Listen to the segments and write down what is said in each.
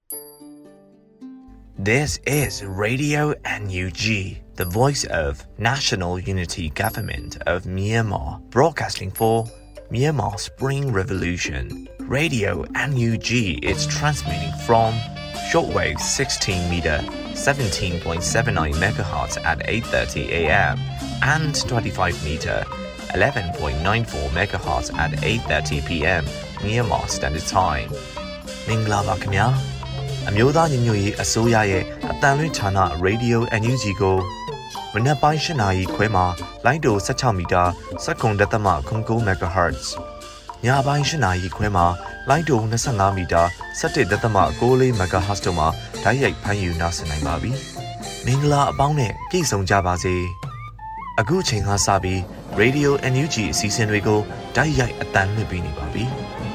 This is Radio NUG, the voice of National Unity Government of Myanmar, broadcasting for Myanmar Spring Revolution. Radio NUG is transmitting from shortwave 16 meter 17.79 MHz at 8:30 a.m. and 25 meter 11.94 MHz at 8:30 p.m. Myanmar Standard Time. မင်္ဂလာပါခင်ဗျာအမျိုးသားညီညွတ်ရေးအစိုးရရဲ့အတန်လွင့်ဌာန Radio NUG ကိုမနက်ပိုင်း8 နာရီခွဲမှာလိုင်းတို16မီတာ7.9 MHz ညပိုင်း8 နာရီခွဲမှာလိုင်းတို25မီတာ17.6 MHz တို့မှာဓာတ်ရိုက်ဖမ်းယူနိုင်နိုင်ပါပြီမင်္ဂလာအပေါင်းနဲ့ပြည့်စုံကြပါစေအခုချိန်ကစပြီး Radio NUG အစီအစဉ်တွေကိုဓာတ်ရိုက်အတန်လွှင့်ပေးနေပါပြီ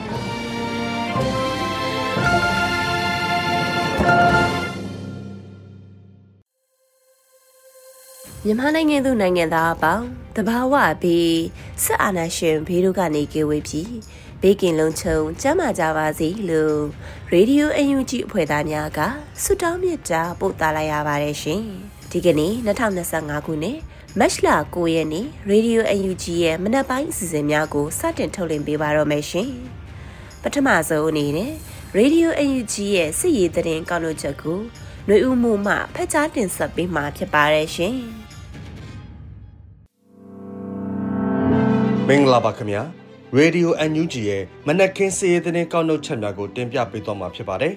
မြန်မာနိုင်ငံသူနိုင်ငံသားအပေါင်းတဘာဝပြီးစစ်အာဏာရှင်ဘေးတို့ကနေကဝေးပြီးဘေးကင်းလုံးချုံကျန်းမာကြပါစေလို့ Radio NUG အဖွဲ့သားများကဆုတောင်းမေတ္တာပို့သလိုက်ရပါတယ်ရှင်ဒီကနေ့2025ခုနှစ်မတ်လ9ရက်နေ့ Radio NUG ရဲ့မနက်ပိုင်းအစီအစဉ်များကိုစတင်ထုတ်လွှင့်ပေးပါတော့မယ်ရှင်ပထမဆုံးအနေနဲ့ Radio NUG ရဲ့စစ်ရေးသတင်းကောက်နှုတ်ချက်ကိုຫນွေဦးမှုမှဖတ်ကြားတင်ဆက်ပေးမှာဖြစ်ပါတယ်ရှင်မင်္ဂလာပါခင်ဗျာ Radio NUG ရဲ့မနက်ခင်းစီးရီးသတင်းကောက်နှုတ်ချက်များကိုတင်ပြပေးသွားမှာဖြစ်ပါတယ်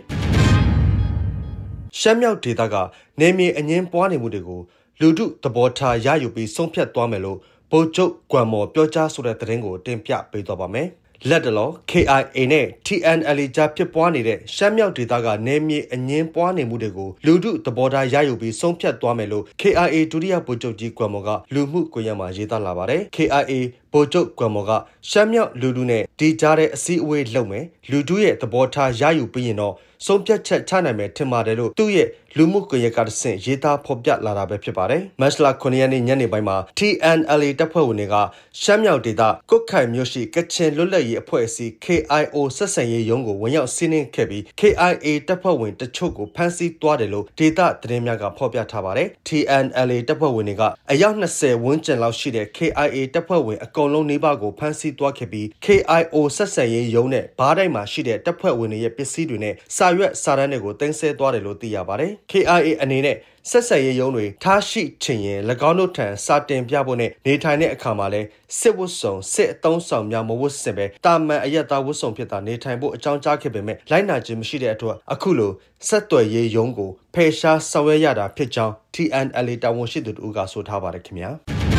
ရှမ်းမြောက်ဒေသကနေမြေအငင်းပွားနေမှုတွေကိုလူထုသဘောထားရယူပြီးဆုံးဖြတ်သွားမယ်လို့ဗိုလ်ချုပ်ကွမ်မော်ပြောကြားဆိုတဲ့သတင်းကိုတင်ပြပေးသွားပါမယ်လက်တလော KIA နဲ့ TNLA ကြားဖြစ်ပွားနေတဲ့ရှမ်းမြောက်ဒေသကနေမြေအငင်းပွားနေမှုတွေကိုလူထုသဘောထားရယူပြီးဆုံးဖြတ်သွားမယ်လို့ KIA ဒုတိယဗိုလ်ချုပ်ကြီးကွမ်မော်ကလူမှုကွန်ရက်မှာရေးသားလာပါတယ် KIA ဗိုလ်ချုပ်ကွမ်မော်ကရှမ်းမြောက်လူထုနဲ့ဒီကြားတဲ့အစည်းအဝေးလုပ်မယ်လူထုရဲ့သဘောထားရယူပြီးရင်တော့ဆုံးဖြတ်ချက်ချနိုင်မယ်ထင်ပါတယ်လို့သူ့ရဲ့လူမှုကွန်ရက်ကတဆင့်ရေးသားဖော်ပြလာတာပဲဖြစ်ပါတယ်မတ်လ9ရက်နေ့ညနေပိုင်းမှာ TNLA တပ်ဖွဲ့ဝင်တွေကရှမ်းမြောက်ဒေသကုတ်ခိုင်မြို့ရှိကချင်လွတ်လပ်ရေးအဖွဲ့အစည်း KIO ဆက်ဆံရေးရုံးကိုဝင်ရောက်စီးနင်းခဲ့ပြီး KIA တပ်ဖွဲ့ဝင်တချို့ကိုဖမ်းဆီးသွားတယ်လို့ဒေသသတင်းများကဖော်ပြထားပါတယ် TNLA တပ်ဖွဲ့ဝင်တွေကအယောက်20ဝန်းကျင်လောက်ရှိတဲ့ KIA တပ်ဖွဲ့ဝင်အကုန်လုံးနေပါကိုဖမ်းဆီးသွားခဲ့ပြီး KIO ဆက်ဆံရေးရုံးနဲ့ဘားတိုင်းမှာရှိတဲ့တပ်ဖွဲ့ဝင်တွေရဲ့ပစ္စည်းတွေနဲ့စာရွက်စာတမ်းတွေကိုတင်ဆက်သွားတယ်လို့သိရပါတယ် KIA အနေနဲ့ဆက်ဆက်ရေးရုံးတွေထားရှိချင်ရင်၎င်းတို့ထံစာတင်ပြဖို့နဲ့နေထိုင်တဲ့အခါမှာလဲစစ်ဝတ်စုံစစ်အသုံးဆောင်များမဝတ်ဆင်ပဲတာမန်အရက်သားဝတ်စုံဖြစ်တာနေထိုင်ဖို့အကြောင်းကြားခဲ့ပေမဲ့လိုက်နာခြင်းမရှိတဲ့အတွက်အခုလိုဆက်သွယ်ရေးရုံးကိုဖယ်ရှားဆောင်ရွက်ရတာဖြစ်ကြောင်း TNLA တာဝန်ရှိသူတို့ကဆိုထားပါတယ်ခင်ဗျာ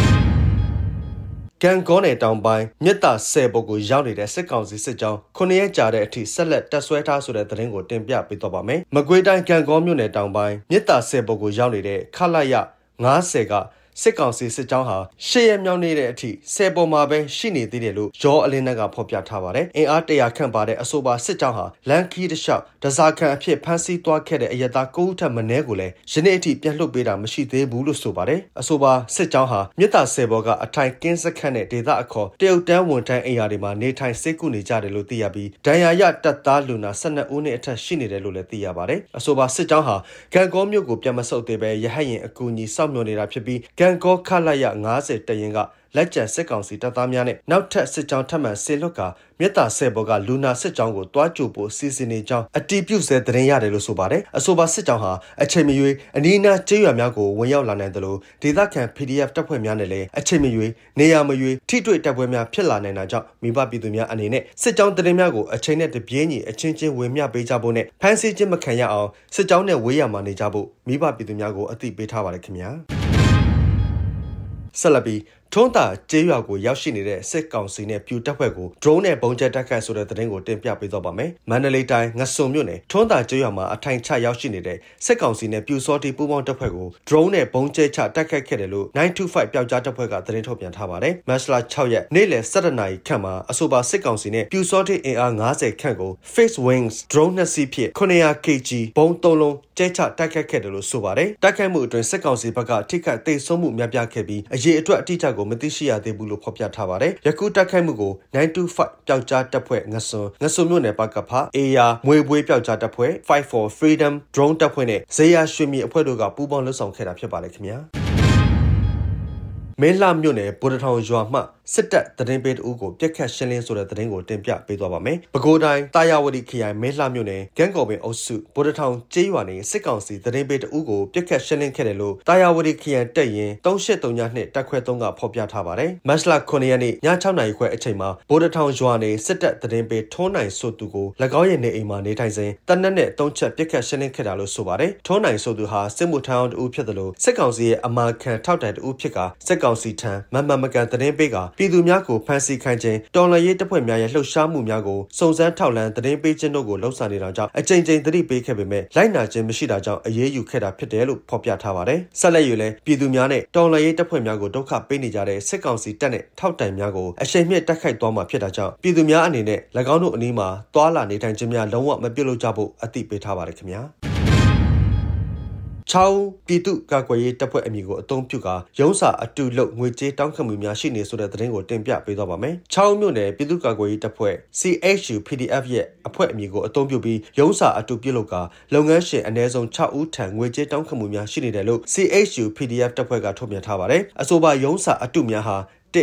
ကန်ကောနယ်တောင်ပိုင်းမြစ်တာ10ဘုတ်ကိုရောက်နေတဲ့စစ်ကောင်စီစစ်ကြောင်း9ရက်ကြာတဲ့အထိဆက်လက်တက်ဆွဲထားဆိုတဲ့သတင်းကိုတင်ပြပေးတော့ပါမယ်။မကွေးတိုင်းကန်ကောမြို့နယ်တောင်ပိုင်းမြစ်တာ10ဘုတ်ကိုရောက်နေတဲ့ခလာရ90ကစစ်ကောင်စီစစ်ကြောင်းဟာ10ရက်မြောက်နေတဲ့အထိ10ပေါ်မှာပဲရှိနေသေးတယ်လို့ရောအလင်းကဖော်ပြထားပါတယ်။အင်အား100ခန့်ပါတဲ့အဆိုပါစစ်ကြောင်းဟာလန်ကီတလျှောက်ဒဇာခံအဖြစ်ဖမ်းဆီးသွားခဲ့တဲ့အရတာ9ဦးထပ်မင်းကိုလည်းယနေ့အထိပြန်လွှတ်ပေးတာမရှိသေးဘူးလို့ဆိုပါတယ်။အဆိုပါစစ်ကြောင်းဟာမြစ်တာ10ဘောကအထိုင်ကင်းစခန်းနဲ့ဒေသအခေါ်တရုတ်တန်းဝန်ထမ်းအိမ်ယာတွေမှာနေထိုင်စိတ်ကူနေကြတယ်လို့သိရပြီးဒဏ်ရာရတပ်သားလူနာ12ဦးနဲ့အထက်ရှိနေတယ်လို့လည်းသိရပါတယ်။အဆိုပါစစ်ကြောင်းဟာဂန်ကောမြို့ကိုပြန်မဆုတ်သေးပဲရဟတ်ရင်အကူအညီစောင့်မျှော်နေတာဖြစ်ပြီးဂန်ကောခလာရ50တရင်ကလက်ကျန်စစ်ကောင်စီတပ်သားများနဲ့နောက်ထပ်စစ်ကြောင်းထပ်မံဆေလွတ်ကမြတ်တာ10ဘောကလူနာစစ်ကြောင်းကိုတွားကြိုဖို့စီစဉ်နေကြောင်းအတီးပြုတ်ဆဲသတင်းရတယ်လို့ဆိုပါတယ်အဆိုပါစစ်ကြောင်းဟာအချိန်မရွေးအနီးနားကျေးရွာများကိုဝင်ရောက်လာနိုင်တယ်လို့ဒေသခံ PDF တပ်ဖွဲ့များနဲ့လည်းအချိန်မရွေးနေရာမရွေးထိတွေ့တပ်ပွဲများဖြစ်လာနိုင်တာကြောင့်မိဘပြည်သူများအနေနဲ့စစ်ကြောင်းသတင်းများကိုအချိန်နဲ့တပြေးညီအချင်းချင်းဝင်မျှပေးကြဖို့နဲ့ဖမ်းဆီးခြင်းမခံရအောင်စစ်ကြောင်းနဲ့ဝေးရမှာနေကြဖို့မိဘပြည်သူများကိုအသိပေးထားပါတယ်ခင်ဗျာဆက်လက်ပြီးထွန်းတာကျေးရွာကိုရောက်ရှိနေတဲ့စစ်ကောင်စီနဲ့ပြူတပ်ဖွဲ့ကို drone နဲ့ပုံကျဲတိုက်ခိုက်ဆိုတဲ့သတင်းကိုတင်ပြပေးတော့ပါမယ်။မန္တလေးတိုင်းငဆုံမြို့နယ်ထွန်းတာကျေးရွာမှာအထိုင်ချရောက်ရှိနေတဲ့စစ်ကောင်စီနဲ့ပြူစောတီပူးပေါင်းတပ်ဖွဲ့ကို drone နဲ့ပုံကျဲချတိုက်ခိုက်ခဲ့တယ်လို့925ပျောက်ကြားတပ်ဖွဲ့ကသတင်းထုတ်ပြန်ထားပါတယ်။မတ်လ6ရက်နေ့လယ်17နာရီခန့်မှာအဆိုပါစစ်ကောင်စီနဲ့ပြူစောတီအင်အား50ခန့်ကို Face Wings drone 2စီးဖြင့်900 kg ဘုံ3လုံးကျဲချတိုက်ခတ်ခဲ့တယ်လို့ဆိုပါတယ်တိုက်ခိုက်မှုအတွင်းစစ်ကောင်စီဘက်ကထိခိုက်သိမ်းဆုံးမှုများပြားခဲ့ပြီးအရေးအတွက်အတိအကျကိုမသိရှိရသေးဘူးလို့ဖော်ပြထားပါတယ်ယခုတိုက်ခိုက်မှုကို925ပျောက်ကြားတပ်ဖွဲ့ငစွန်မြို့နယ်ပကဖအေယာမွေပွေးပျောက်ကြားတပ်ဖွဲ့ Fight for Freedom Drone တပ်ဖွဲ့နဲ့ဇေယျရွှေမြေအဖွဲ့တို့ကပူးပေါင်းလှုပ်ဆောင်ခဲ့တာဖြစ်ပါတယ်ခင်ဗျာမင်းလှမြို့နယ်ဗိုလ်တထောင်ရွာမှစစ်တပ်တရင်ပေးတအူးကိုပြက်ခတ်ရှင်းလင်းဆိုတဲ့သတင်းကိုတင်ပြပေးသွားပါမယ်။ပဲခူးတိုင်းတာယာဝတီခရိုင်မင်းလှမြို့နယ်ဂန်းကော်ပင်အုပ်စုဗိုလ်တထောင်ကျေးရွာနေစစ်ကောင်စီတရင်ပေးတအူးကိုပြက်ခတ်ရှင်းလင်းခဲ့တယ်လို့တာယာဝတီခရိုင်တပ်ရင်း3832တပ်ခွဲ3ကဖော်ပြထားပါတယ်။မတ်လ9ရက်နေ့ည6နာရီခွဲအချိန်မှာဗိုလ်တထောင်ရွာနေစစ်တပ်တရင်ပေးထုံးနိုင်ဆိုသူကို၎င်းရဲ့နေအိမ်မှာနေထိုင်စဉ်တနက်နဲ့3ချက်ပြက်ခတ်ရှင်းလင်းခဲ့တာလို့ဆိုပါတယ်။ထုံးနိုင်ဆိုသူဟာစစ်မှုထမ်းအောင်တအူးဖြစ်တယ်လို့စစ်ကောင်စီရဲ့အမာခံထောက်တိုင်တအူးဖြစ်ကစစ်ကောင်စီထံမမှန်မကန်တရင်ပေးကပြည်သူများကိုဖမ်းဆီးခိုင်းခြင်းတော်လှန်ရေးတပ်ဖွဲ့များရဲ့လှုပ်ရှားမှုများကိုစုံစမ်းထောက်လှမ်းသတင်းပေးခြင်းတို့ကိုလှုံ့ဆော်နေတာကြောင့်အကြိမ်ကြိမ်သတိပေးခဲ့ပေမဲ့လိုက်နာခြင်းမရှိတာကြောင့်အရေးယူခဲ့တာဖြစ်တယ်လို့ဖော်ပြထားပါတယ်။ဆက်လက်ယူလဲပြည်သူများနဲ့တော်လှန်ရေးတပ်ဖွဲ့များကိုဒုက္ခပေးနေကြတဲ့စစ်ကောင်စီတပ်နဲ့ထောက်တိုင်များကိုအရှိန်မြင့်တိုက်ခိုက်သွားမှာဖြစ်တာကြောင့်ပြည်သူများအနေနဲ့၎င်းတို့အနီးမှာသွာလာနေထိုင်ခြင်းများလုံးဝမပြုလုပ်ကြဖို့အသိပေးထားပါတယ်ခင်ဗျာ။ချောင်းပြည်သူ့ကာကွယ်ရေးတပ်ဖွဲ့အမည်ကိုအသုံးပြုကာရုံးစာအတူလုပ်ငွေကြေးတောင်းခံမှုများရှိနေဆိုတဲ့သတင်းကိုတင်ပြပေးသွားပါမယ်။ချောင်းမြို့နယ်ပြည်သူ့ကာကွယ်ရေးတပ်ဖွဲ့ CHU PDF ရဲ့အဖွဲ့အမည်ကိုအသုံးပြုပြီးရုံးစာအတူပြုလုပ်ကာလုပ်ငန်းရှင်အနည်းဆုံး6ဦးထံငွေကြေးတောင်းခံမှုများရှိနေတယ်လို့ CHU PDF တပ်ဖွဲ့ကထုတ်ပြန်ထားပါတယ်။အဆိုပါရုံးစာအတူများဟာ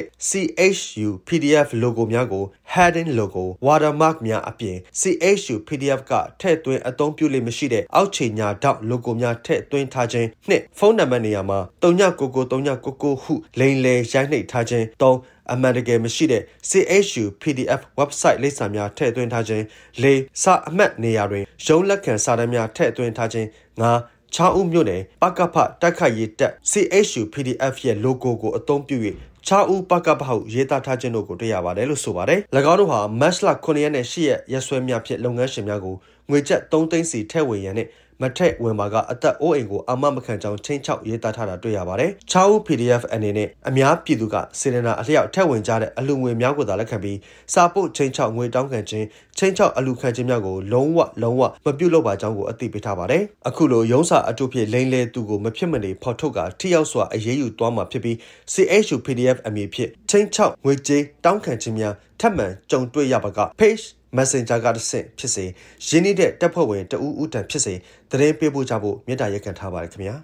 CHU PDF logo များကို heading logo watermark များအပြင် CHU PDF ကထည့်သွင်းအသုံးပြုလိမ့်မရှိတဲ့အောက်ခြေညာတောက် logo များထည့်သွင်းထားခြင်းနှင့်ဖုန်းနံပါတ်နေရာမှာ39993999ဟုလိမ်လည်ရိုက်နှိပ်ထားခြင်း3အမှန်တကယ်မရှိတဲ့ CHU PDF website လိပ်စာများထည့်သွင်းထားခြင်း4စာအမှတ်နေရာတွင်ရုံးလက်ခံစာတမ်းများထည့်သွင်းထားခြင်း5ချောင်းဦးမြို့နယ်ပကဖတိုက်ခိုက်ရေးတပ် CHU PDF ရဲ့ logo ကိုအသုံးပြု၍6ဦးပကပဟုရေးသားထားခြင်းတို့ကိုတွေ့ရပါတယ်လို့ဆိုပါတယ်။၎င်းတို့ဟာမတ်လ9ရက်နဲ့10ရက်ရက်စွဲများဖြင့်လုပ်ငန်းရှင်များကိုငွေကျပ်3သိန်းစီထည့်ဝင်ရန်နဲ့မထက်ဝင်ပါကအသက်အိုးအိမ်ကိုအာမမခံကြောင်းချင်းချောက်ရေးသားထားတာတွေ့ရပါတယ်။6ဦး PDF အနေနဲ့အများပြည်သူကစေတနာအလျောက်ထက်ဝင်ကြတဲ့အလူငွေများကိုသာလက်ခံပြီးစာပုတ်ချင်းချောက်ငွေတောင်းခံခြင်းချင်းချောက်အလူခံခြင်းများကိုလုံးဝမပြုလုပ်ပါကြောင်းကိုအသိပေးထားပါတယ်။အခုလိုရုံးစာအတူဖြစ်လိမ့်လေသူကိုမဖြစ်မနေဖော်ထုတ်ကထိရောက်စွာအရေးယူသွားမှာဖြစ်ပြီး CHU PDF အမည်ဖြစ်ချင်းချောက်ငွေကြေးတောင်းခံခြင်းများထပ်မံကြုံတွေ့ရပါက page Messenger ကတဆင့်ဖြစ်စေရင်းနှီးတဲ့တပ်ဖွဲ့ဝင်တဦးဦးတန်ဖြစ်စေသတင်းပေးပို့ကြဖို့မြစ်တာရက်ခံထားပါတယ်ခင်ဗျာ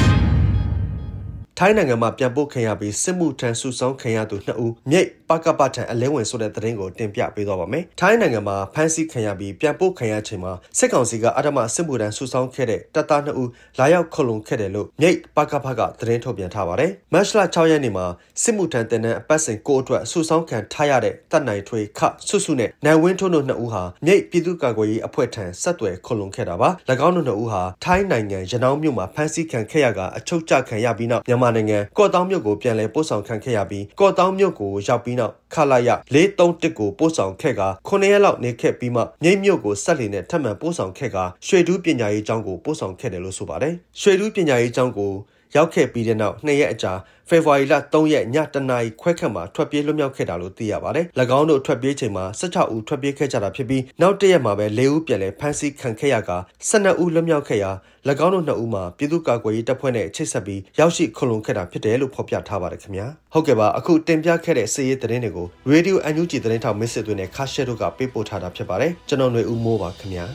ထိုင်းနိုင်ငံမှာပြန်ပို့ခံရပြီးစစ်မှုထမ်းစုဆောင်းခံရသူ2ဦးမြိတ်ပကပထံအလဲဝင်ဆိုတဲ့သတင်းကိုတင်ပြပေးသွားပါမယ်။ထိုင်းနိုင်ငံမှာဖမ်းဆီးခံရပြီးပြန်ပို့ခံရချိန်မှာစစ်ကောင်စီကအဓမ္မစစ်မှုထမ်းစုဆောင်းခဲ့တဲ့တပ်သား2ဦးလာရောက်ခုံလုံခဲ့တယ်လို့မြိတ်ပကပကသတင်းထုတ်ပြန်ထားပါတယ်။မတ်လ6ရက်နေ့မှာစစ်မှုထမ်းတင်တဲ့အပတ်စဉ်ကိုအတွက်စုဆောင်းခံထားရတဲ့တပ်နိုင်ထွေခဆုစုနဲ့နိုင်ဝင်းထွန်းတို့2ဦးဟာမြိတ်ပြည်သူ့ကာကွယ်ရေးအဖွဲ့ထံဆက်သွယ်ခုံလုံခဲ့တာပါ။၎င်းတို့2ဦးဟာထိုင်းနိုင်ငံရနောင်းမြို့မှာဖမ်းဆီးခံခဲ့ရကအချုပ်ကျခံရပြီးနောက်မြန်မာနိုင်ငံကော့တောင်းမြို့ကိုပြန်လည်ပို့ဆောင်ခံခဲ့ရပြီးကော့တောင်းမြို့ကိုရောက်ပြီးနောက်ခလာရ431ကိုပို့ဆောင်ခဲ့က9ရက်လောက်နေခဲ့ပြီးမှမြိတ်မြို့ကိုဆက်လီနဲ့ထပ်မံပို့ဆောင်ခဲ့ကရွှေဒူးပညာရေးကျောင်းကိုပို့ဆောင်ခဲ့တယ်လို့ဆိုပါတယ်ရွှေဒူးပညာရေးကျောင်းကိုရောက်ခဲ့ပြီးတဲ့နောက်2ရက်အကြာဖေဖော်ဝါရီလ3ရက်ညတနာရီခွဲခန့်မှာထွက်ပြေးလွတ်မြောက်ခဲ့တာလို့သိရပါတယ်။၎င်းတို့ထွက်ပြေးချိန်မှာ16ဦးထွက်ပြေးခဲ့ကြတာဖြစ်ပြီးနောက်တစ်ရက်မှာပဲ4ဦးပြန်လည်ဖမ်းဆီးခံခဲ့ရက12ဦးလွတ်မြောက်ခဲ့ရာ၎င်းတို့2ဦးမှာပြည်သူ့ကာကွယ်ရေးတပ်ဖွဲ့နဲ့ချိတ်ဆက်ပြီးရောက်ရှိခုံလုံခဲ့တာဖြစ်တယ်လို့ဖော်ပြထားပါတယ်ခင်ဗျာ။ဟုတ်ကဲ့ပါအခုတင်ပြခဲ့တဲ့စစ်ရေးသတင်းတွေကို Radio NUG သတင်းထောက်မစ်စစ်သွင်းနဲ့ခါရှဲတို့ကပေးပို့ထားတာဖြစ်ပါတယ်။ကျွန်တော်ຫນွေဦးမိုးပါခင်ဗျာ။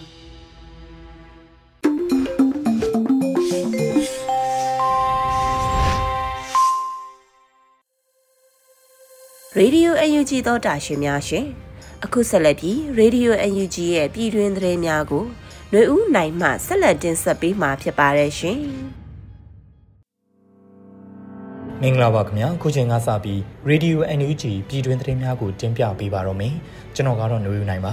Radio NUG သောတာရှင်များရှင်အခုဆက်လက်ပြီး Radio NUG ရဲ့ပြည်တွင်းသတင်းများကိုຫນွေဦးနိုင်မှဆက်လက်တင်ဆက်ပေးမှာဖြစ်ပါတယ်ရှင်မင်္ဂလာပါခင်ဗျာခုချိန်ကစပြီး Radio NUG ပြည်တွင်းသတင်းများကိုတင်ပြပေးပါတော့မယ်ကျွန်တော်ကတော့ຫນွေဦးနိုင်ပါ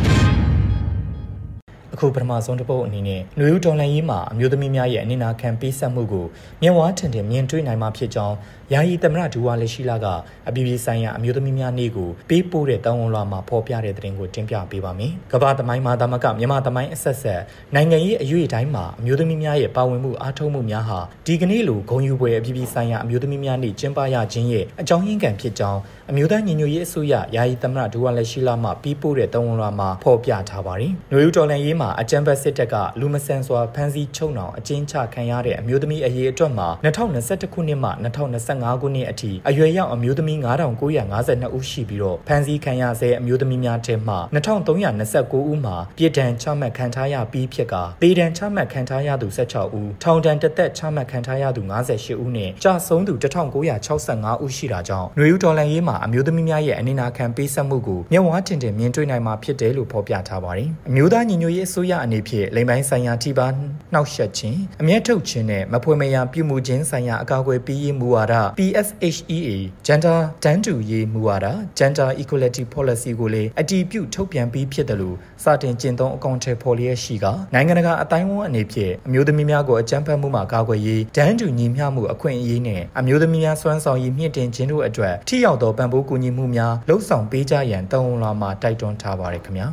အခုပထမဆုံးတစ်ပုတ်အနေနဲ့ຫນွေဦးတော်လှန်ရေးမှာအမျိုးသမီးများရဲ့အနစ်နာခံပေးဆက်မှုကိုမျက်ဝါးထင်ထင်မြင်တွေ့နိုင်မှာဖြစ်ကြောင်းယာယီသမရဒူဝါလက်ရှိလာကအပြည်ပြည်ဆိုင်ရာအမျိုးသမီးများနေ့ကိုပေးပို့တဲ့တောင်းဝန်လွှာမှာဖော်ပြတဲ့သတင်းကိုတင်ပြပေးပါမယ်။ကမ္ဘာသမိုင်းမှာသမကမြန်မာသမိုင်းအဆက်ဆက်နိုင်ငံရေးအရွေ့တိုင်းမှာအမျိုးသမီးများရဲ့ပါဝင်မှုအားထုတ်မှုများဟာဒီကနေ့လိုဂုဏ်ယူပွဲအပြည်ပြည်ဆိုင်ရာအမျိုးသမီးများနေ့ကျင်းပရခြင်းရဲ့အကြောင်းရင်းခံဖြစ်ကြောင်းအမျိုးသားညီညွတ်ရေးအစိုးရယာယီသမရဒူဝါလက်ရှိလာမှပေးပို့တဲ့တောင်းဝန်လွှာမှာဖော်ပြထားပါတယ်။ຫນွေဦးတော်လှန်ရေးမှာအကြမ်းဖက်စစ်တပ်ကလူမဆန်စွာဖမ်းဆီးချုပ်နှောင်အကျဉ်းချခံရတဲ့အမျိုးသမီးအရေးအတွက်မှာ2021ခုနှစ်မှ2025ခုနှစ်အထိအရွယ်ရောက်အမျိုးသမီး9952ဦးရှိပြီးတော့ဖမ်းဆီးခံရဆဲအမျိုးသမီးများထဲမှ2329ဦးမှာပြည်ဒဏ်ချမှတ်ခံထားရပြီးဖြစ်ကဒေဒဏ်ချမှတ်ခံထားရသူ16ဦးထောင်ဒဏ်တစ်သက်ချမှတ်ခံထားရသူ58ဦးနဲ့ကြာဆုံးသူ1965ဦးရှိတာကြောင့်ຫນွေဦးတော်လှန်ရေးမှာအမျိုးသမီးများရဲ့အနိနာခံပေးဆက်မှုကိုမျက်ဝါးတင်တင်မြင်တွေ့နိုင်မှာဖြစ်တယ်လို့ဖော်ပြထားပါတယ်။အမျိုးသားညီညွတ်ရေးအစိုးရအနေဖြင့်လိမ်ပိုင်းဆိုင်ရာထိပါနှောက်ယှက်ခြင်းအမျက်ထုတ်ခြင်းနဲ့မဖွယ်မရာပြုမှုခြင်းဆိုင်ရာအကာအကွယ်ပေးရေးမူဝါဒ PSHEA Gender တန်းတူရေးမူဝါဒ Gender Equality Policy ကိုလည်းအတည်ပြုထုတ်ပြန်ပြီးဖြစ်တယ်လို့စတင်ကျင့်သုံးအကောင့်ထဲပေါ်လျက်ရှိကနိုင်ငံတကာအတိုင်းအဝန်အနေဖြင့်အမျိုးသမီးများကိုအကြမ်းဖက်မှုမှကာကွယ်ရေးတန်းတူညီမျှမှုအခွင့်အရေးနဲ့အမျိုးသမီးများစွမ်းဆောင်ရည်မြင့်တင်ခြင်းတို့အတွက်ထိရောက်သောပံ့ပိုးကူညီမှုများလှုံ့ဆော်ပေးကြရန်တောင်းလာမှာတိုက်တွန်းထားပါတယ်ခင်ဗျာ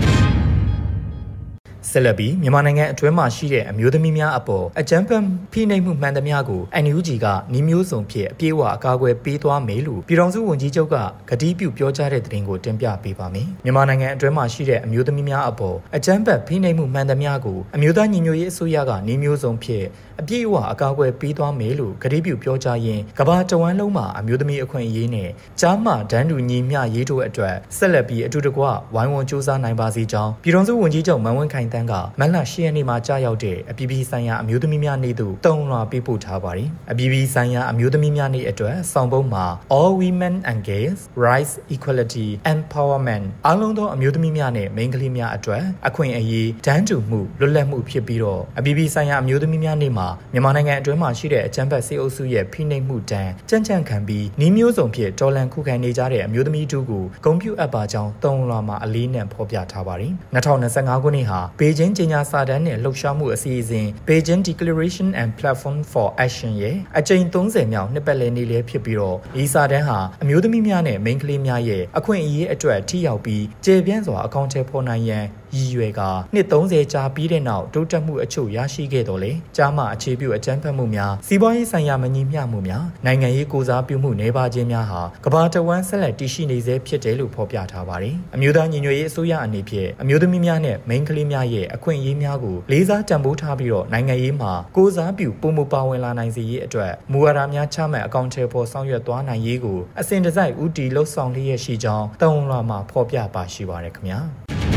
ဆက်လက်ပြီးမြန်မာနိုင်ငံအတွင်းမှာရှိတဲ့အမျိုးသမီးများအပေါ်အကြမ်းဖက်ဖိနှိပ်မှုမှန်သမျှကို NUG ကနှီးမျိုးစုံဖြင့်အပြည့်အဝအကာအကွယ်ပေးသွားမယ်လို့ပြည်ထောင်စုဝန်ကြီးချုပ်ကကတိပြုပြောကြားတဲ့သတင်းကိုတင်ပြပေးပါမယ်။မြန်မာနိုင်ငံအတွင်းမှာရှိတဲ့အမျိုးသမီးများအပေါ်အကြမ်းဖက်ဖိနှိပ်မှုမှန်သမျှကိုအမျိုးသားညီညွတ်ရေးအစိုးရကနှီးမျိုးစုံဖြင့်အပြည့်အဝအကာအကွယ်ပေးသွားမယ်လို့ကတိပြုပြောကြားရင်းကမ္ဘာတဝန်းလုံးမှာအမျိုးသမီးအခွင့်အရေးနဲ့ကြားမှဒန်းတူညီမျှရေးတို့အတွက်ဆက်လက်ပြီးအတူတကွဝိုင်းဝန်းစူးစမ်းနိုင်ပါစေကြောင်းပြည်ထောင်စုဝန်ကြီးချုပ်မန်ဝင်းခိုင်တန်းကမတ်လ10ရက်နေ့မှာကြာရောက်တဲ့အပြည်ပြည်ဆိုင်ရာအမျိုးသမီးများနေ့သို့တုံ့လွှာပေးပို့ထားပါတယ်။အပြည်ပြည်ဆိုင်ရာအမျိုးသမီးများနေ့အတွက်ဆောင်ပုဒ်မှာ All Women and Girls Rights Equality Empowerment အားလုံးသောအမျိုးသမီးများနဲ့မိန်းကလေးများအတွက်အခွင့်အရေးဒန်းတူမှုလွတ်လပ်မှုဖြစ်ပြီးတော့အပြည်ပြည်ဆိုင်ရာအမျိုးသမီးများနေ့မှာမြန်မာနိုင်ငံအတွင်းမှာရှိတဲ့အကြမ်းဖက်စစ်အုပ်စုရဲ့ဖိနှိပ်မှုတန်းကြမ်းကြမ်းခံပြီးနှီးမျိုးစုံဖြင့်တော်လှန်ခုခံနေကြတဲ့အမျိုးသမီးတို့ကိုဂုဏ်ပြုအပ်ပါကြောင်းတုံ့လွှာမှာအလေးနက်ဖော်ပြထားပါတယ်။2025ခုနှစ်ဟာဘေကျင်းကြေညာစာတမ်းနဲ့လှုပ်ရှားမှုအစီအစဉ် Beijing Declaration and Platform for Action ရဲ့အကြိမ်30မြောက်နှစ်ပတ်လည်နေ့လေးဖြစ်ပြီးတော့ဒီစာတမ်းဟာအမျိုးသမီးများနဲ့မိန်းကလေးများရဲ့အခွင့်အရေးအတွက်ထိရောက်ပြီးကျေပြန့်စွာအကောင့်ထဲပေါ်နိုင်ရန်ရည်ရွယ်ကနှစ်30ကြာပြီးတဲ့နောက်တိုးတက်မှုအချို့ရရှိခဲ့တော်လေကြားမှအခြေပြုအကြမ်းဖက်မှုများစီးပွားရေးဆိုင်ရာမညီမျှမှုများနိုင်ငံရေးကိုစားပြုမှုနှဲပါခြင်းများဟာကမ္ဘာတဝန်းဆက်လက်တည်ရှိနေစေဖြစ်တယ်လို့ဖော်ပြထားပါတယ်။အမျိုးသားညီညွတ်ရေးအစိုးရအနေဖြင့်အမျိုးသမီးများနဲ့မိန်းကလေးများရဲ့အခွင့်အရေးများကိုလေးစားတန်ဖိုးထားပြီးတော့နိုင်ငံရေးမှာကိုစားပြုပုံမပါဝင်လာနိုင်စေရေးအတွက်မူဝါဒများချမှတ်အကောင့်ထဲပေါ်ဆောင်ရွက်သွားနိုင်ရေးကိုအစဉ်တစိုက်ဦးတည်လှုပ်ဆောင်လျက်ရှိကြောင်းတုံ့လွှာမှာဖော်ပြပါရှိပါတယ်ခင်ဗျာ။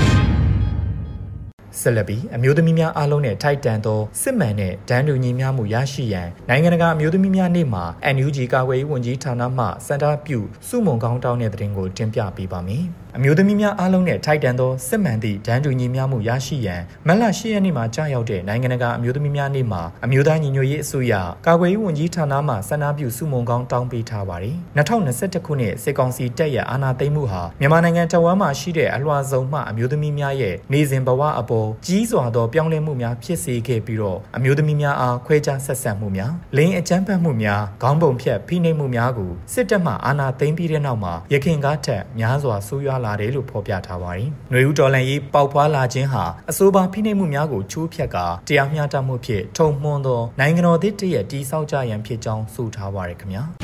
ဆက်လက်ပြီးအမျိုးသမီးများအားလုံးနဲ့ထိုက်တန်သောစစ်မှန်တဲ့ဒန်းတူညီမျှမှုရရှိရန်နိုင်ငံတကာအမျိုးသမီးများနေ့မှာ NUG ကာကွယ်ရေးဝန်ကြီးဌာနမှစန္ဒပြုစုမုံကောင်းတောင်းတဲ့သတင်းကိုတင်ပြပေးပါမယ်။အမျိုးသမီးများအားလုံးနဲ့ထိုက်တန်သောစစ်မှန်သည့်ဒန်းတူညီမျှမှုရရှိရန်မတ်လ10ရက်နေ့မှာကြာရောက်တဲ့နိုင်ငံတကာအမျိုးသမီးများနေ့မှာအမျိုးသားညီညွတ်ရေးအစိုးရကာကွယ်ရေးဝန်ကြီးဌာနမှစန္ဒပြုစုမုံကောင်းတောင်းပေးထားပါတယ်။2021ခုနှစ်စစ်ကောင်စီတပ်ရဲ့အာဏာသိမ်းမှုဟာမြန်မာနိုင်ငံတဝန်းမှာရှိတဲ့အလွှာစုံမှအမျိုးသမီးများရဲ့နေစဉ်ဘဝအပေါ်ကြီးစွာသောပြောင်းလဲမှုများဖြစ်စေခဲ့ပြီးတော့အမျိုးသမီးများအားခွဲခြားဆက်ဆံမှုများလိင်အကြမ်းဖက်မှုများခေါင်းပုံဖြတ်ဖိနှိပ်မှုများကိုစစ်တပ်မှအာဏာသိမ်းပြီးတဲ့နောက်မှာရခိုင်ကားထက်များစွာဆိုးရွားလာတယ်လို့ဖော်ပြထားပါတယ်။ຫນွေဦးတော်လှန်ရေးပေါက်ဖွားလာခြင်းဟာအဆိုပါဖိနှိပ်မှုများကိုချိုးဖျက်ကတရားမျှတမှုဖြင့်ထုံမှန်းသောနိုင်ငံတော်သစ်တည်းရဲ့တည်ဆောက်ကြရန်ဖြစ်ကြောင်းဆိုထားပါတယ်ခင်ဗျာ။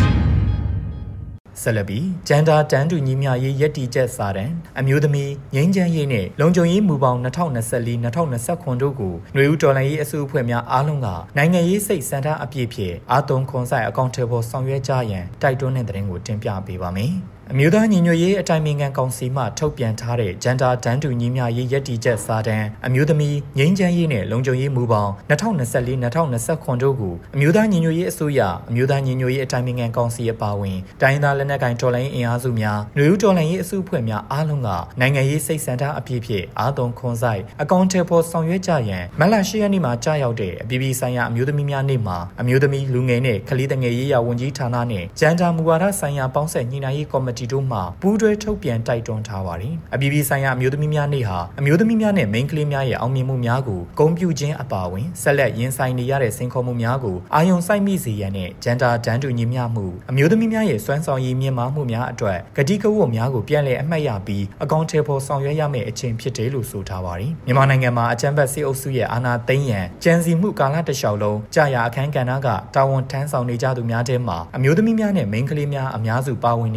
ဆက်လက်ပြီးဂျန်ဒါတန်းတူညီမျှရေးရည်တည်ချက်စာတမ်းအမျိုးသမီးငြိမ်းချမ်းရေးနဲ့လုံခြုံရေးမူပေါင်း2024-2029တို့ကိုຫນွေဦးတော်လှန်ရေးအစုအဖွဲ့များအားလုံးကနိုင်ငံရေးစိတ်စံထားအပြည့်ဖြင့်အာသွန်ခွန်ဆိုင်အကောင့်ထဲပေါ်ဆောင်ရွက်ကြရန်တိုက်တွန်းတဲ့သတင်းကိုတင်ပြပေးပါမယ်။အမျိုးသားညီညွတ်ရေးအတိုင်ပင်ခံကောင်စီမှထုတ်ပြန်ထားတဲ့ဂျန်ဒါတန်းတူညီမျှရေးရည်တည်ချက်စာတမ်းအမျိုးသမီးငြိမ်းချမ်းရေးနဲ့လုံခြုံရေးမူပေါင်း2024-2029တို့ကိုအမျိုးသားညီညွတ်ရေးအစိုးရအမျိုးသားညီညွတ်ရေးအတိုင်ပင်ခံကောင်စီအပါအဝင်တိုင်းသားလက်နက်ကိုင်တော်လှန်ရေးအင်အားစုများຫນွေဦးတော်လှန်ရေးအစုအဖွဲ့များအားလုံးကနိုင်ငံရေးစိတ်ဆန္ဒအပြည့်ဖြင့်အာသွန်ခွန်ဆိုင်အကောင့်ထဲပေါ်ဆောင်ရွက်ကြရန်မတ်လ10ရက်နေ့မှာကြာရောက်တဲ့အပြည်ပြည်ဆိုင်ရာအမျိုးသမီးများနေ့မှာအမျိုးသမီးလူငယ်နဲ့ကလေးငယ်ရေးရာဝန်ကြီးဌာနနဲ့ဂျန်ဒါမူဝါဒဆိုင်ရာပေါင်းဆက်ညှိနှိုင်းရေးကော်မတီတို့မှပူးတွဲထုတ်ပြန်တိုက်တွန်းထားပါတယ်။အပြည်ပြည်ဆိုင်ရာအမျိုးသမီးများနေ့ဟာအမျိုးသမီးများနဲ့မိန်းကလေးများရဲ့အောင်မြင်မှုများကိုဂုဏ်ပြုခြင်းအပါအဝင်ဆက်လက်ရင်ဆိုင်နေရတဲ့စိန်ခေါ်မှုများကိုအာရုံစိုက်မိစေရန်နဲ့ဂျန်ဒါတန်းတူညီမျှမှုအမျိုးသမီးများရဲ့စွမ်းဆောင်ရည်မြင့်မားမှုများအတွက်ကတိကဝတ်များကိုပြန်လည်အမှတ်ရပြီးအကောင့်ထဲပေါ်ဆောင်ရွက်ရမယ့်အချိန်ဖြစ်တယ်လို့ဆိုထားပါတယ်။မြန်မာနိုင်ငံမှာအကြမ်းဖက်စစ်အုပ်စုရဲ့အာဏာသိမ်းရန်ကြံစည်မှုကာလတစ်လျှောက်လုံးကြာရအခမ်းကဏ္ဍကတာဝန်ထမ်းဆောင်နေကြသူများထဲမှာအမျိုးသမီးများနဲ့မိန်းကလေးများအများစုပါဝင်နေပြီးတော့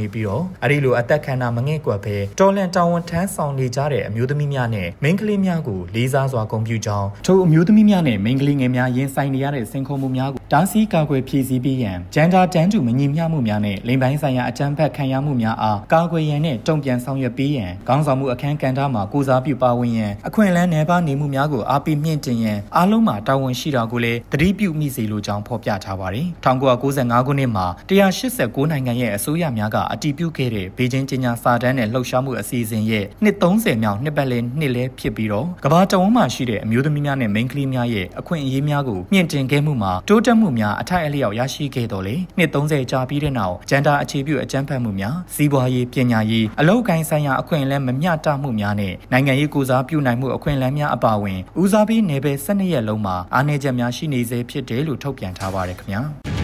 အဲ့ဒီလိုအသက်ခံတာမငဲ့ကွက်ပဲတော်လန်တာဝန်ထမ်းဆောင်နေကြတဲ့အမျိုးသမီးများနဲ့မိန်းကလေးများကိုလေးစားစွာဂုဏ်ပြုကြောင်းထိုအမျိုးသမီးများနဲ့မိန်းကလေးငယ်များရင်ဆိုင်နေရတဲ့စိန်ခေါ်မှုများကိုတားဆီးကာကွယ်ဖြည့်ဆည်းပေးရန်ဂျန်ဒါတန်းတူမညီမျှမှုများနဲ့လိင်ပိုင်းဆိုင်ရာအကြမ်းဖက်ခံရမှုများအားကာကွယ်ရန်နဲ့တုံ့ပြန်ဆောင်ရွက်ပေးရန်ခေါင်းဆောင်မှုအခမ်းကဏ္ဍမှာကိုစားပြုပါဝင်ရန်အခွင့်အလမ်းနယ်ပါနေမှုများကိုအားပေးမြင့်တင်ရန်အားလုံးမှာတာဝန်ရှိတာကိုလည်းသတိပြုမိစေလိုကြောင်းဖော်ပြထားပါတယ်။1995ခုနှစ်မှာ189နိုင်ငံရဲ့အစိုးရများကအတည်ပြုခဲ့တဲ့ဘေဂျင်းကြေညာစာတမ်းနဲ့လှုပ်ရှားမှုအစီအစဉ်ရဲ့နှစ်30မြောက်နှစ်ပတ်လည်နှစ်လဲဖြစ်ပြီးတော့ကမ္ဘာတဝန်းမှာရှိတဲ့အမျိုးသမီးများနဲ့မိန်းကလေးများရဲ့အခွင့်အရေးများကိုမြင့်တင်ခဲ့မှုမှာတိုးတက်မှုများအထိုက်အလျောက်ရရှိခဲ့တော်လေနှစ်30ကြာပြီးတဲ့နောက်ဂျန်ဒါအခြေပြုအကြမ်းဖက်မှုများစီးပွားရေးပညာရေးအလုပ်ကိုင်းဆိုင်ရာအခွင့်အလမ်းမမျှတမှုများနဲ့နိုင်ငံရေးကိုစားပြုနိုင်မှုအခွင့်အလမ်းများအပါအဝင်ဦးစားပေးနယ်ပယ်12ရက်လုံးမှာအားနည်းချက်များရှိနေစေဖြစ်တယ်လို့ထုတ်ပြန်ထားပါတယ်ခင်ဗျာ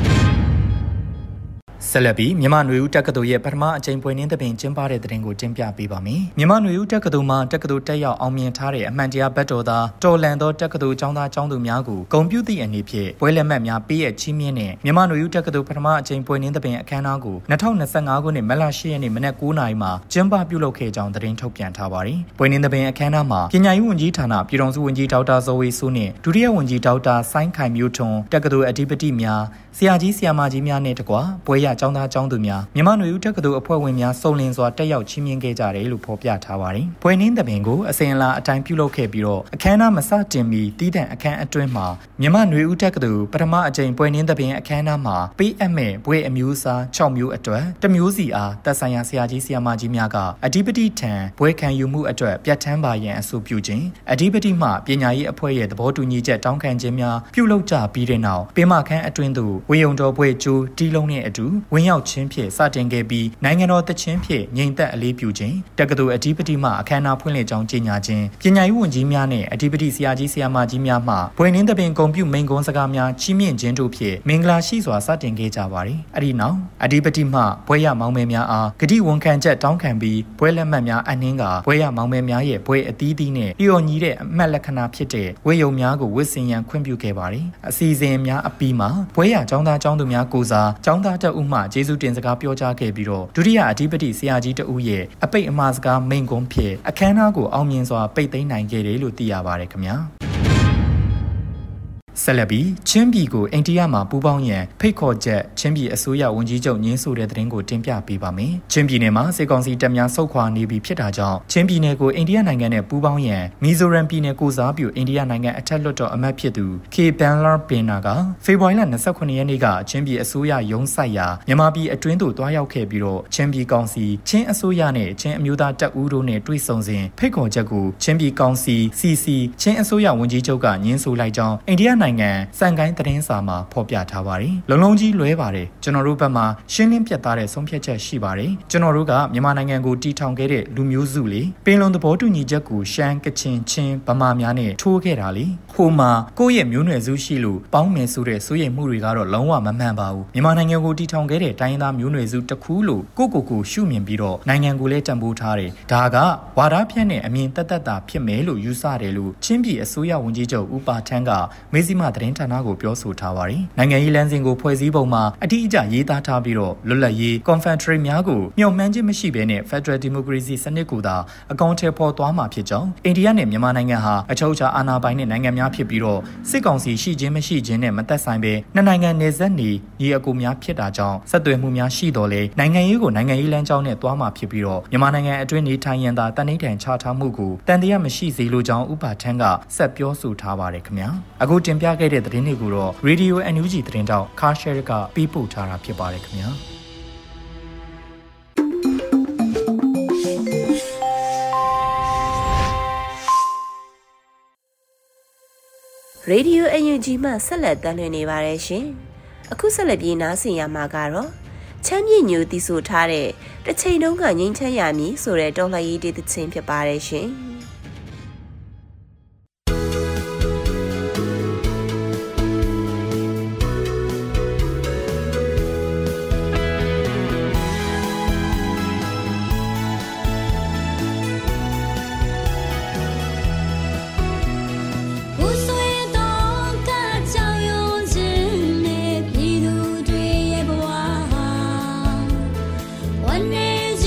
ဆက်လက်ပြီးမြန်မာ့နွေဦးတက္ကသိုလ်ရဲ့ပထမအကြိမ်ပွဲနှင်းသဘင်ကျင်းပတဲ့တဲ့တင်ကိုတင်ပြပေးပါမယ်။မြန်မာ့နွေဦးတက္ကသိုလ်မှာတက္ကသိုလ်တက်ရောက်အောင်မြင်ထားတဲ့အမှန်တရားဘက်တော်သားတော်လန်သောတက္ကသိုလ်ကျောင်းသားကျောင်းသူများကိုဂုဏ်ပြုသည့်အနေဖြင့်ပွဲလက်မှတ်များပေးရချီးမြှင့်တဲ့မြန်မာ့နွေဦးတက္ကသိုလ်ပထမအကြိမ်ပွဲနှင်းသဘင်အခမ်းအနားကို2025ခုနှစ်မတ်လ10ရက်နေ့မနက်9:00 နာရီမှာကျင်းပပြုလုပ်ခဲ့ကြောင်းသတင်းထုတ်ပြန်ထားပါတယ်။ပွဲနှင်းသဘင်အခမ်းအနားမှာပညာရေးဝန်ကြီးဌာနပြည်ထောင်စုဝန်ကြီးဒေါက်တာဇော်ဝေစိုးနဲ့ဒုတိယဝန်ကြီးဒေါက်တာဆိုင်းခိုင်မျိုးထွန်းတက္ကသိုလ်အဓိပတိများဆရာကြီးဆရာမကြီးများနဲ့တကွပွဲရကျောင်းသားကျောင်းသူများမြန်မာ့နွေဦးတက္ကသိုလ်အဖွဲ့ဝင်များစုံလင်စွာတက်ရောက်ချီးမြှင့်ခဲ့ကြတယ်လို့ဖော်ပြထားပါတယ်။ပွဲနှင်းသဘင်ကိုအစဉ်အလာအတိုင်းပြုလုပ်ခဲ့ပြီးတော့အခမ်းအနားမစတင်မီတည်တံ့အခမ်းအတွင်းမှာမြန်မာ့နွေဦးတက္ကသိုလ်ပထမအကြိမ်ပွဲနှင်းသဘင်အခမ်းအနားမှာပေးအပ်မဲ့ဘွဲအမျိုးအစား6မျိုးအတွက်တစ်မျိုးစီအားသက်ဆိုင်ရာဆရာကြီးဆရာမကြီးများကအဓိပတိထံဘွဲခံယူမှုအတွက်ပြဋ္ဌာန်းပါရန်အဆိုပြုခြင်းအဓိပတိမှပညာရေးအဖွဲ့ရဲ့သဘောတူညီချက်တောင်းခံခြင်းများပြုလုပ်ကြပြီးတဲ့နောက်ပင်မခန်းအတွင်းသို့ဝေယုံတော်ဘွဲကျိုးတီးလုံးနဲ့အတူဝင်ရောက်ခြင်းဖြင့်စတင်ခဲ့ပြီးနိုင်ငံတော်တခြင်းဖြင့်ငြိမ်သက်အလေးပြုခြင်းတက္ကသိုလ်အဓိပတိမှအခမ်းအနားဖွင့်လှစ်ကြောင်းကြေညာခြင်းပညာရေးဝန်ကြီးများနဲ့အဓိပတိဆရာကြီးဆရာမကြီးများမှဘွဲနှင်းသဘင်ဂုဏ်ပြုမိန့်ခွန်းစကားများချီးမြှင့်ခြင်းတို့ဖြင့်မင်္ဂလာရှိစွာစတင်ခဲ့ကြပါသည်။အဲဒီနောက်အဓိပတိမှဘွဲရမောင်မယ်များအားဂတိဝန်ခံချက်တောင်းခံပြီးဘွဲလက်မှတ်များအနှင်းကဘွဲရမောင်မယ်များရဲ့ဘွဲအသီးသီးနဲ့လျော်ညီတဲ့အမှတ်လက္ခဏာဖြစ်တဲ့ဝေယုံများကိုဝတ်ဆင်ရန်ခွင့်ပြုခဲ့ပါသည်။အစီအစဉ်များအပြီးမှာဘွဲရကျောင်းသားကျောင်းသူများကိုစားကျောင်းသားတအုပ်မှကျေးဇူးတင်စကားပြောကြားခဲ့ပြီးတော့ဒုတိယအဓိပတိဆရာကြီးတဦးရဲ့အပိတ်အမှားစကားမိန့်ခွန်းဖြင့်အခမ်းအနားကိုအောင်မြင်စွာပိတ်သိမ်းနိုင်ခဲ့တယ်လို့သိရပါတယ်ခင်ဗျာဆက်လက်ပြီးချင်းပြည်ကိုအိန္ဒိယမှာပူးပေါင်းရန်ဖိတ်ခေါ်ချက်ချင်းပြည်အစိုးရဝန်ကြီးချုပ်ညင်းဆိုတဲ့သတင်းကိုတင်ပြပေးပါမယ်။ချင်းပြည်နယ်မှာစစ်ကောင်စီတပ်များဆုတ်ခွာနေပြီဖြစ်တာကြောင့်ချင်းပြည်နယ်ကိုအိန္ဒိယနိုင်ငံနဲ့ပူးပေါင်းရန်မီဇိုရမ်ပြည်နယ်ကိုစားပြုအိန္ဒိယနိုင်ငံအထက်လွှတ်တော်အမတ်ဖြစ်သူ K. Banlar Pena ကဖေဖော်ဝါရီလ29ရက်နေ့ကချင်းပြည်အစိုးရရုံးဆိုင်ရာမြန်မာပြည်အတွင်းသို့တွားရောက်ခဲ့ပြီးတော့ချင်းပြည်ကောင်စီချင်းအစိုးရနဲ့ချင်းအမျိုးသားတပ်ဦးတို့နဲ့တွေ့ဆုံစဉ်ဖိတ်ခေါ်ချက်ကိုချင်းပြည်ကောင်စီ CC ချင်းအစိုးရဝန်ကြီးချုပ်ကညင်းဆိုလိုက်ကြောင်းအိန္ဒိယနိုင်ငံစံကိုင်းသတင်းစာမှာဖော်ပြထားပါတယ်။လုံလုံးကြီးလွဲပါတယ်။ကျွန်တော်တို့ဘက်မှာရှင်းလင်းပြတ်သားတဲ့ဆုံးဖြတ်ချက်ရှိပါတယ်။ကျွန်တော်တို့ကမြန်မာနိုင်ငံကိုတီထောင်ခဲ့တဲ့လူမျိုးစုလေပင်လုံသဘောတူညီချက်ကိုရှမ်းကချင်ချင်းဗမာများနဲ့ထိုးခဲ့တာလေ။ဟိုမှာကိုယ့်ရဲ့မျိုးနွယ်စုရှိလို့ပေါင်းမယ်ဆိုတဲ့စိုးရိမ်မှုတွေကတော့လုံးဝမမှန်ပါဘူး။မြန်မာနိုင်ငံကိုတီထောင်ခဲ့တဲ့တိုင်းသားမျိုးနွယ်စုတစ်ခုလို့ကိုရှုမြင်ပြီးတော့နိုင်ငံကိုလည်းတံပိုးထားတယ်။ဒါကဝါဒဖြန့်တဲ့အမြင်တက်တာဖြစ်မယ်လို့ယူဆတယ်လို့ချင်းပြည်အစိုးရဝန်ကြီးချုပ်ဦးပါထန်းကမေဇီမာသတင်းဌာနကိုပြောဆိုထားပါတယ်။နိုင်ငံရေးလမ်းစဉ်ကိုဖွဲ့စည်းပုံမှာအတိအကျရေးသားထားပြီးတော့လွတ်လပ်ရေး Confederate များကိုမျှော်မှန်းခြင်းမရှိဘဲနဲ့ Federal Democracy စနစ်ကိုသာအကောင့်ထဲပေါ်သွားမှာဖြစ်ကြောင်းအိန္ဒိယနဲ့မြန်မာနိုင်ငံဟာအချုပ်အခြာအာဏာပိုင်တဲ့နိုင်ငံများဖြစ်ပြီးတော့စစ်ကောင်စီရှိခြင်းမရှိခြင်းနဲ့မသက်ဆိုင်ပဲနှစ်နိုင်ငံနယ်စပ်နေညီအကိုများဖြစ်တာကြောင့်ဆက်သွယ်မှုများရှိတော်လေနိုင်ငံရေးကိုနိုင်ငံရေးလမ်းကြောင်းနဲ့သွားမှာဖြစ်ပြီးတော့မြန်မာနိုင်ငံအတွင်းနေထိုင်ရန်သာတန်ဋိဌာန်ချထားမှုကိုတန်တရားမရှိစေလိုကြောင်းဥပါထန်းကဆက်ပြောဆိုထားပါတယ်ခင်ဗျာအခုတင်ပြခဲ့တဲ့သတင်းတွေကိုတော့ Radio NUG သတင်းတောက်ခါရှယ်ကပေးပို့ထားတာဖြစ်ပါတယ်ခင်ဗျာရေဒီယို NUG မှဆက်လက်တင်ပြနေပါတယ်ရှင်အခုဆက်လက်ပြီးနားဆင်ရမှာကတော့ချမ်းမြေ့ညူတည်ဆိုထားတဲ့တစ်ချိန်တုန်းကငိမ့်ချမ်းရမည်ဆိုတဲ့တော်လှန်ရေးဒေသချင်းဖြစ်ပါတယ်ရှင် One day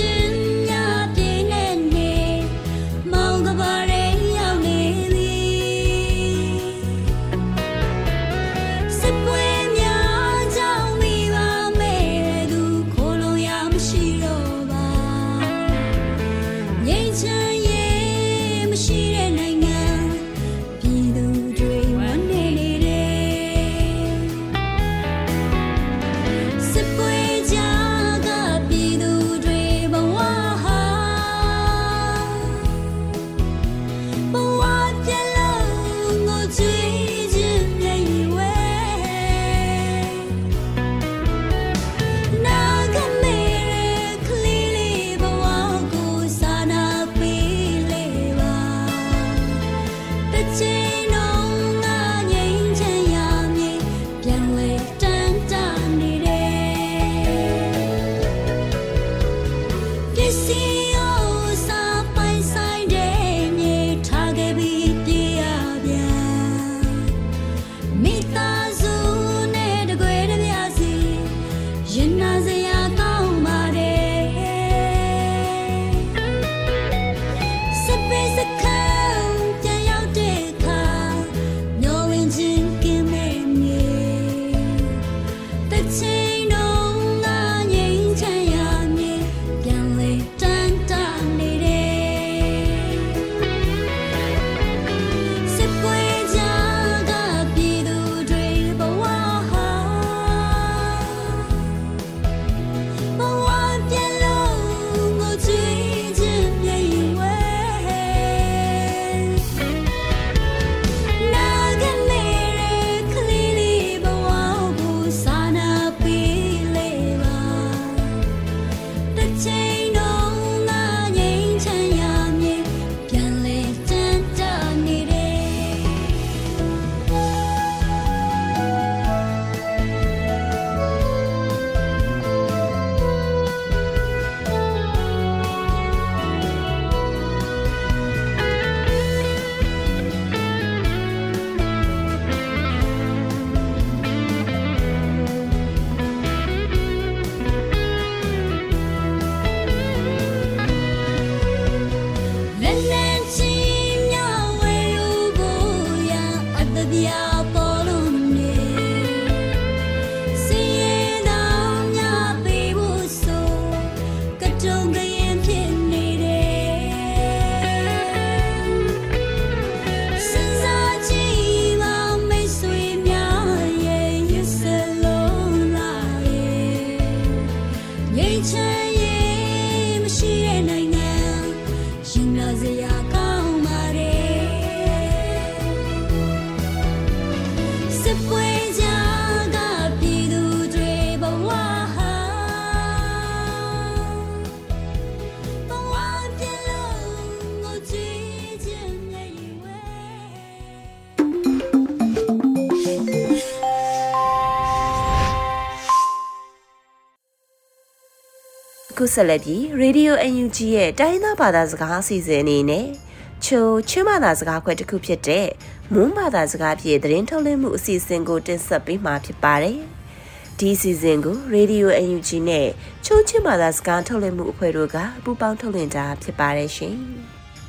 ခုဆက်လက်ပြီး Radio NUG ရဲ့တိုင်းသားဘာသာစကားအစီအစဉ်အနေနဲ့ချင်းဘာသာစကားခွဲတစ်ခုဖြစ်တဲ့မွန်းဘာသာစကားဖြင့်သတင်းထုတ်လွှင့်မှုအစီအစဉ်ကိုတင်ဆက်ပေးမှာဖြစ်ပါတယ်။ဒီအစီအစဉ်ကို Radio NUG နဲ့ချင်းဘာသာစကားထုတ်လွှင့်မှုအဖွဲ့တို့ကပူးပေါင်းထုတ်လွှင့်တာဖြစ်ပါတယ်ရှင်။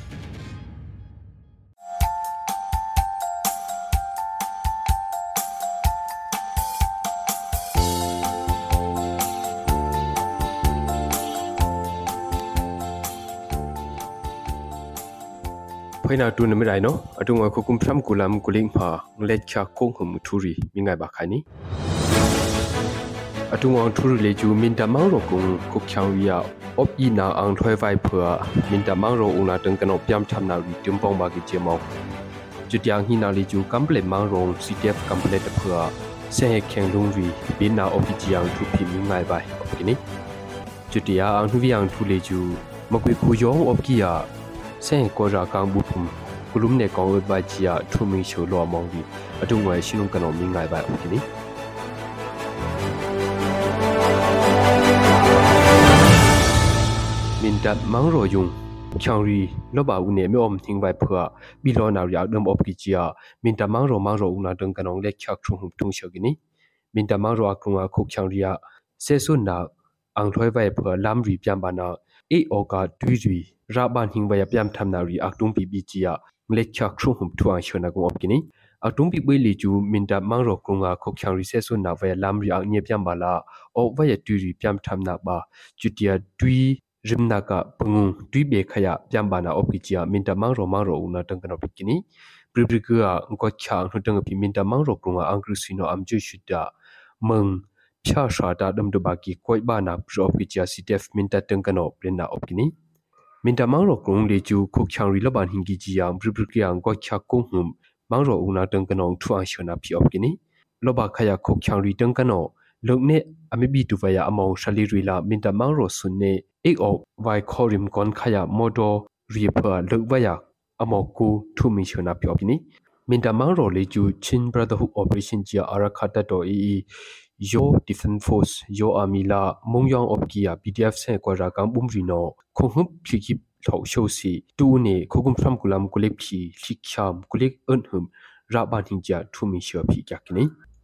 ဖိနာတူနမရိုင်နော်အတုငါခုကုမ်ဖရမ်ကူလမ်ကူလင်းဖာလက်ချာကုံခုံထူရီမိငိုင်ဘာခိုင်နီအတုငါထူရီလေကျူမင်တမောင်ရောကုံခုချောင်ရီယာအော့အီနာအောင်ထွဲဖိုင်ဖွာမင်တမောင်ရောဦးနာတန်ကနောပြန်ချမ်နာရီတုံပေါင်ဘာကီချေမောจุดยังหินาลีจูกัมเปลตมังรง CTF กัมเปลตเพื่อเสกแข่งลุงรีบินนาออฟิจิยังทุพิมง่ายไปโอเคนี่จุดยังทุวิยังทุเลจูมกุยคูยองออฟกิยาเสกกอรากังบุพุมกลุ่มเนกองบาจิยาทุมิโชลอมองดีอดุงไว้ชิลุงกันอมิง่ายไปโอเคนี่มินดับมังรอยุงချောင်ရီလောဘဦးနေမြောမသင်ဝိုင်ဖွာဘီလောနာရီအဒမ်အော့ပကီချီယာမင်တမန်ရောမန်ရောဦးနာတန်ကနောင်လက်ချက်ထုံထုံရှောဂီနီမင်တမန်ရောအကုငါခုတ်ချောင်ရီယာဆေဆုနာအန်ထွဲဝိုင်ဖွာလမ်ရီပြန်ပါနာအေအောကာဒွီရီရာဘန်ဟင်ဝိုင်ပြန်ထမ်နာရီအတုံပီဘီချီယာလက်ချက်ထုံထုံရှောနာကုအော့ပကီနီအတုံပီဘွေလီကျူမင်တမန်ရောကုငါခုတ်ချောင်ရီဆေဆုနာဝိုင်လမ်ရီအညေပြန်ပါလာအောဝိုင်ဒွီရီပြန်ထမ်နာပါချူတီယာဒွီริมนากะปงุตุยเบขยะปยามบานาออปิจิยามินตามังโรมังโรอุนาตังกะนอปิกินีปริบริกะงกอชางนุตังปิมินตามังโรกรุงอังกฤษโนอัมจุชุดามึงพะชาตาดัมดุบากิกอยบานาปรอปิจิยาซิเตฟมินตาตังกะนอปรินาออปิกินีมินตามังโรกรุงเลจูคุกชางริลบานหิงกิจิยาปริบริกะงกอชากุงหุม mang ro una teng kanong thuang shona phi op kini loba khaya khok chang ri teng kano lokne amibi tu vaya among shali rila minta mang ro sunne ek ok vai khorim kon khaya modo ripa lokvaya amoku thumi shona phi op kini minta mang ro le ju chin brotherhood operation jia arakhata to yo defense force yo army la mongyang of kia pdf se ko ra kang bum ri no khonhup phiki thau show si tu ne khogum phram kulam kulek phi shikham kulek unhum ra ban hinja thumi shwa phi kyak ni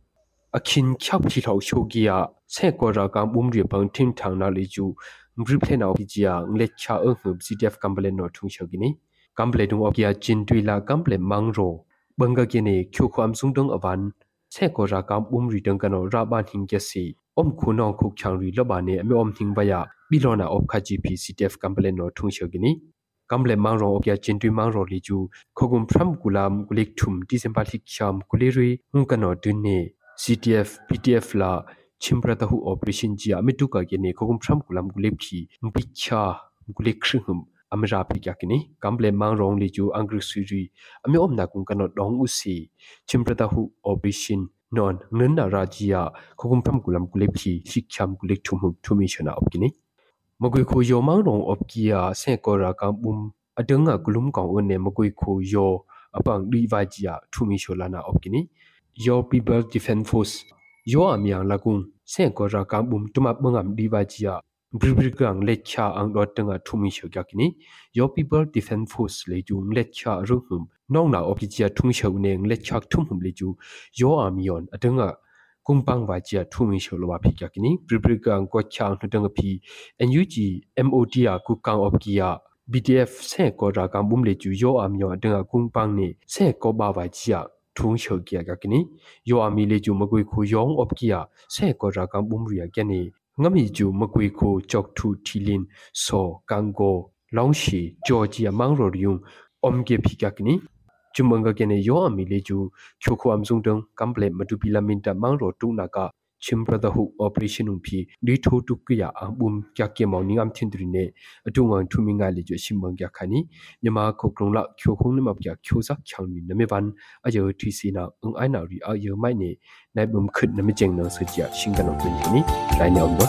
akhin khyak phi thau show gia se ko ra kang bum ri bang thing thang na le ju mri phle na phi jia ngle kha unhum cdf kamble no thung shogini kamble dung of kia chin tuila kamble mangro banga kene khyo kham sung dong awan se ko ra kam ri dang kano ra ban hing ke si khunong khuk chang ri loba ne ame hing baya bilona of kha gp ctf kamble no thung shogini kamble mangro of ya chin tui mangro li ju khogum phram kulam kulik thum december thik cham kuleri hung kano dunne ctf ptf la chimprata hu operation ji amitu ka kene khogum phram kulam kulep phi mpicha kulik khrum amra phi yakini kamble mangrong li ju angri suri ame omna kung kanot dong usi chimprata hu operation non nna rajia khogum pham kulam kulephi sikham kulik thumi shana opkini magui khu yo mangrong opkia se kora kam adanga kulum kang one magui khu yo apang divajia thumi sholana opkini yo people defense force yo amyang lakung se kora kam tumap mangam divajia bribrigang lecha ang dotanga thumi shogakini your people defense force leju lecha ruhum nongna opijia thung shogneng lecha thumhum leju your armyon atanga kungpang wajia thumi sholowa phikakini bribrigang ko chang hnutanga phi NUG MOD a kukang opkia BDF se ko ra kam leju your armyon atanga kungpang ne se ko ba wajia thung shogya gakini your army leju magui khu yong opkia se ko ra kam ria gani ngami ju magui ko chok thu thilin so kango longshi georgia mangro yung omge phikakni chumanga kene yo amile ju khokho amsung dong kample madupila minta mangro tuna ka chimbrada hu operation phi li tho tukya ambum kya ke mawning am thindrine atungang thuminga le ju simbangya khani nyama khokrong la khyokhong ne mapya khyosak changni namewan ayo thisina ung aina ri ayo mai ne naibum khut name jeng na sujya singkanong ni lai ne omba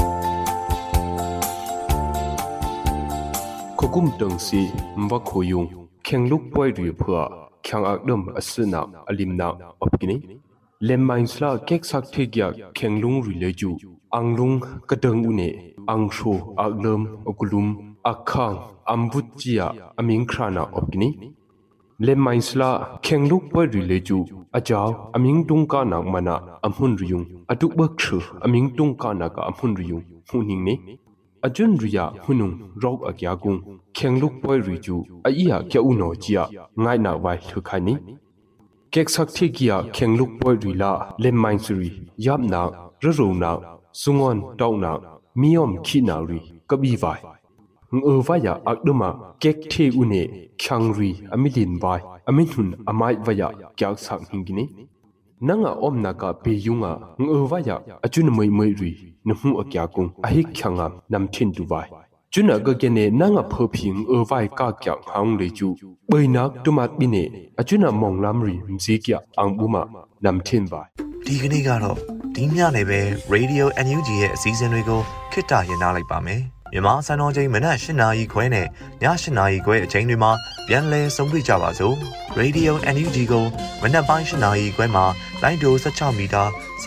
khokum tong si mwa khoyung khengluk poi ri phwa khyang akdam asna alimna opkini lemainsla kek sak thegya khenglung rileju anglung kadang une angsho aglum okulum akhang ambutjia aming khrana opkini lemainsla khengluk poi rileju ajaw aming tungka nak mana amhun riyung atuk bakthru aming tungka na ka amhun riyung huning ne ajun riya hunung rok agyagung khengluk poi riju aiya kya uno chia ngai na wai thukhani kek sak thekia khengluk poi rila lemmainsuri yapna raruna sungon tauna miom khina ri kabi vai ngwaya akduma kek the une khangri amilin vai aminhun amai vaya kyak sak hingini nanga omna ka peyunga ngwaya achun moi ri nhu akya kung ahi khyanga namthin tu vai chuna ga gene nanga phoping vai ka kya hang le ju boinak tumat bine achuna monglam ri mji kya angbuma namthin vai ဒီကနေ့ကတော့ဒီညနေပဲ Radio NUG ရဲ့အစည်းအဝေးတွေကိုခਿੱတရနာလိုက်ပါမယ်မြန်မာစံတော်ချိန်မနက်၈နာရီခွဲနဲ့ည၈နာရီခွဲအချိန်တွေမှာပြန်လည်ဆုံတွေ့ကြပါစို့ Radio NUG ကိုမနက်ပိုင်း၈နာရီခွဲမှာလိုင်းဒို16မီတာ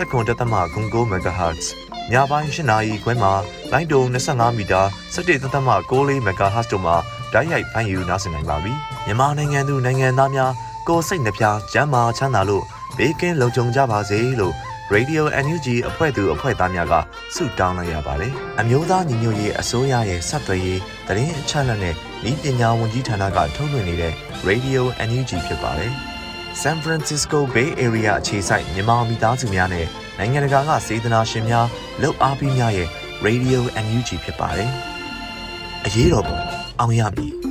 7.9 MHz ညပိုင်း၈နာရီခွဲမှာလိုင်းဒို25မီတာ17.6 MHz တို့မှာဓာတ်ရိုက်ဖမ်းယူနားဆင်နိုင်ပါပြီမြန်မာနိုင်ငံသူနိုင်ငံသားများကိုယ်စိတ်နှပြကျန်းမာချမ်းသာလို့ဘေးကင်းလုံခြုံကြပါစေလို့ Radio NUG အဖွဲ့သူအဖွဲ့သားများကဆုတောင်းလိုက်ရပါတယ်။အမျိုးသားညီညွတ်ရေးအစိုးရရဲ့စက်သွယ်ရေးသတင်းအချက်အလက်နဲ့ဤပညာဝန်ကြီးဌာနကထုတ်လွှင့်နေတဲ့ Radio NUG ဖြစ်ပါတယ်။ San Francisco Bay Area အခြေစိုက်မြန်မာမိသားစုများနဲ့နိုင်ငံတကာကစေတနာရှင်များလုပ်အားပေးများရဲ့ Radio NUG ဖြစ်ပါတယ်။အရေးတော်ပုံအောင်ရမည်